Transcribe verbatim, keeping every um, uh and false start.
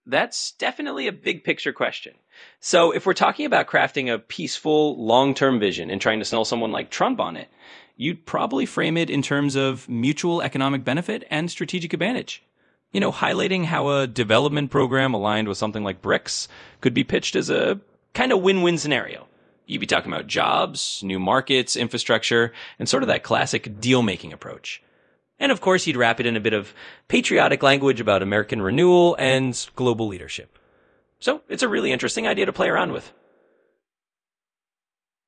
That's definitely a big picture question. So if we're talking about crafting a peaceful, long-term vision and trying to sell someone like Trump on it, You'd probably frame it in terms of mutual economic benefit and strategic advantage. You know, highlighting how a development program aligned with something like BRICS could be pitched as a kind of win-win scenario. You'd be talking about jobs, new markets, infrastructure, and sort of that classic deal-making approach. And of course, you'd wrap it in a bit of patriotic language about American renewal and global leadership. So it's a really interesting idea to play around with.